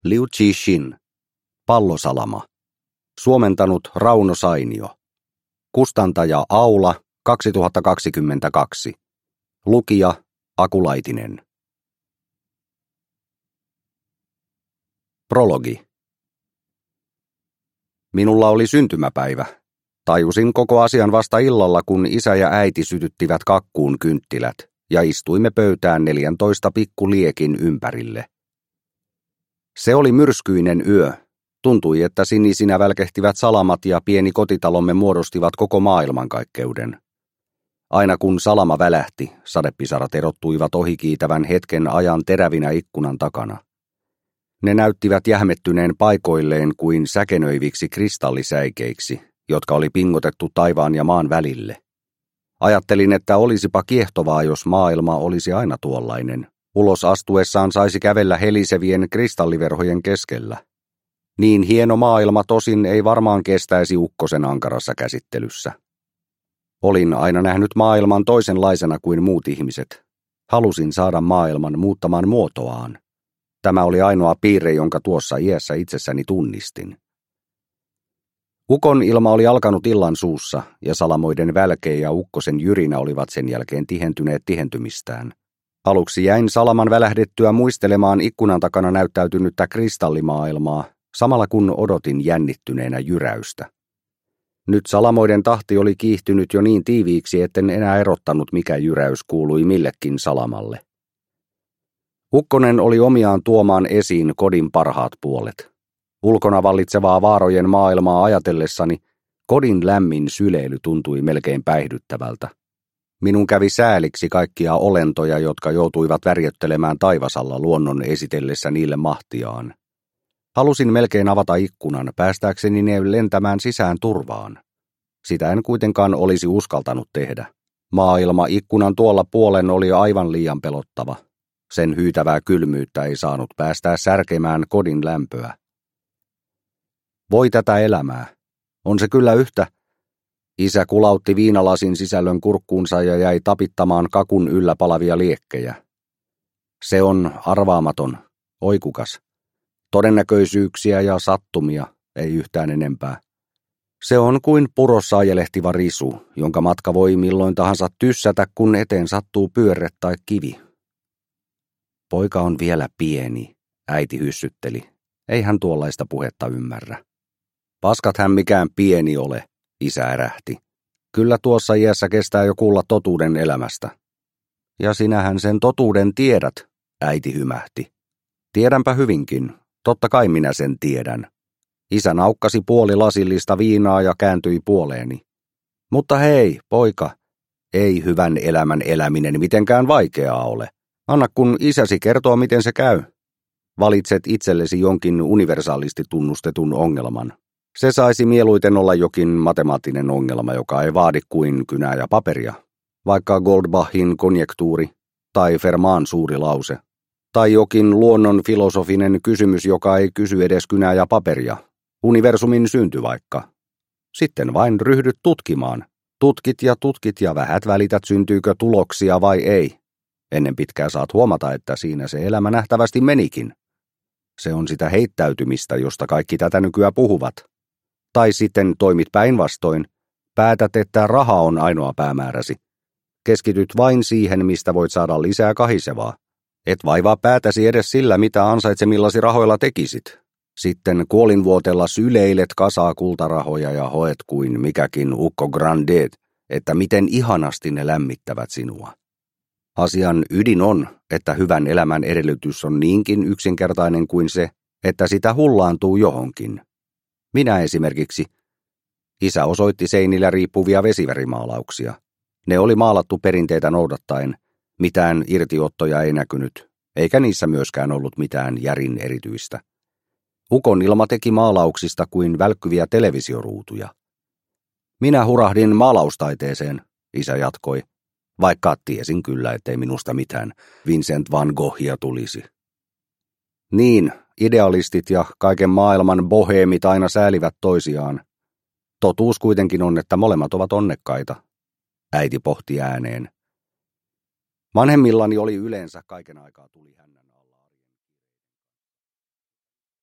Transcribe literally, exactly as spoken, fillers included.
Liu Cixin. Pallosalama. Suomentanut Rauno Sainio. Kustantaja Aula kaksituhattakaksikymmentäkaksi. Lukija Aku Laitinen. Prologi. Minulla oli syntymäpäivä. Tajusin koko asian vasta illalla, kun isä ja äiti sytyttivät kakkuun kynttilät ja istuimme pöytään neljäntoista pikkuliekin ympärille. Se oli myrskyinen yö. Tuntui, että sinisinä välkehtivät salamat ja pieni kotitalomme muodostivat koko maailmankaikkeuden. Aina kun salama välähti, sadepisarat erottuivat ohikiitävän hetken ajan terävinä ikkunan takana. Ne näyttivät jähmettyneen paikoilleen kuin säkenöiviksi kristallisäikeiksi, jotka oli pingotettu taivaan ja maan välille. Ajattelin, että olisipa kiehtovaa, jos maailma olisi aina tuollainen. Ulos astuessaan saisi kävellä helisevien kristalliverhojen keskellä. Niin hieno maailma tosin ei varmaan kestäisi ukkosen ankarassa käsittelyssä. Olin aina nähnyt maailman toisenlaisena kuin muut ihmiset. Halusin saada maailman muuttamaan muotoaan. Tämä oli ainoa piirre, jonka tuossa iässä itsessäni tunnistin. Ukon ilma oli alkanut illan suussa, ja salamoiden välke ja ukkosen jyrinä olivat sen jälkeen tihentyneet tihentymistään. Aluksi jäin salaman välähdettyä muistelemaan ikkunan takana näyttäytynyttä kristallimaailmaa, samalla kun odotin jännittyneenä jyräystä. Nyt salamoiden tahti oli kiihtynyt jo niin tiiviiksi, etten enää erottanut, mikä jyräys kuului millekin salamalle. Ukkonen oli omiaan tuomaan esiin kodin parhaat puolet. Ulkona vallitsevaa vaarojen maailmaa ajatellessani kodin lämmin syleily tuntui melkein päihdyttävältä. Minun kävi sääliksi kaikkia olentoja, jotka joutuivat värjöttelemään taivasalla luonnon esitellessä niille mahtiaan. Halusin melkein avata ikkunan, päästääkseni ne lentämään sisään turvaan. Sitä en kuitenkaan olisi uskaltanut tehdä. Maailma ikkunan tuolla puolen oli aivan liian pelottava. Sen hyytävää kylmyyttä ei saanut päästää särkemään kodin lämpöä. Voi tätä elämää. On se kyllä yhtä. Isä kulautti viinalasin sisällön kurkkuunsa ja jäi tapittamaan kakun yllä palavia liekkejä. Se on arvaamaton, oikukas. Todennäköisyyksiä ja sattumia, ei yhtään enempää. Se on kuin purossa ajelehtiva risu, jonka matka voi milloin tahansa tyssätä, kun eteen sattuu pyörre tai kivi. Poika on vielä pieni, äiti hyssytteli. Ei hän tuollaista puhetta ymmärrä. Paskat hän mikään pieni ole, isä ärähti. Kyllä tuossa iässä kestää jo kuulla totuuden elämästä. Ja sinähän sen totuuden tiedät, äiti hymähti. Tiedänpä hyvinkin, totta kai minä sen tiedän. Isä naukkasi puoli lasillista viinaa ja kääntyi puoleeni. Mutta hei, poika, ei hyvän elämän eläminen mitenkään vaikeaa ole. Anna kun isäsi kertoo, miten se käy. Valitset itsellesi jonkin universaalisti tunnustetun ongelman. Se saisi mieluiten olla jokin matemaattinen ongelma, joka ei vaadi kuin kynää ja paperia. Vaikka Goldbachin konjektuuri tai Fermaan suuri lause. Tai jokin luonnon filosofinen kysymys, joka ei kysy edes kynää ja paperia. Universumin synty vaikka. Sitten vain ryhdyt tutkimaan. Tutkit ja tutkit ja vähät välität, syntyykö tuloksia vai ei. Ennen pitkää saat huomata, että siinä se elämä nähtävästi menikin. Se on sitä heittäytymistä, josta kaikki tätä nykyään puhuvat. Tai sitten toimit päinvastoin. Päätät, että raha on ainoa päämääräsi. Keskityt vain siihen, mistä voit saada lisää kahisevaa. Et vaivaa päätäsi edes sillä, mitä ansaitsemillasi rahoilla tekisit. Sitten kuolinvuotella syleilet kasaa kultarahoja ja hoet kuin mikäkin ukko grandet, että miten ihanasti ne lämmittävät sinua. Asian ydin on, että hyvän elämän edellytys on niinkin yksinkertainen kuin se, että sitä hullaantuu johonkin. Minä esimerkiksi. Isä osoitti seinillä riippuvia vesivärimaalauksia. Ne oli maalattu perinteitä noudattaen. Mitään irtiottoja ei näkynyt, eikä niissä myöskään ollut mitään järin erityistä. Ukon ilma teki maalauksista kuin välkkyviä televisioruutuja. Minä hurahdin maalaustaiteeseen, isä jatkoi, vaikka tiesin kyllä, ettei minusta mitään Vincent van Goghia tulisi. Niin, idealistit ja kaiken maailman boheemit aina säälivät toisiaan. Totuus kuitenkin on, että molemmat ovat onnekkaita, äiti pohti ääneen. Vanhemmillani oli yleensä kaiken aikaa tuli hän.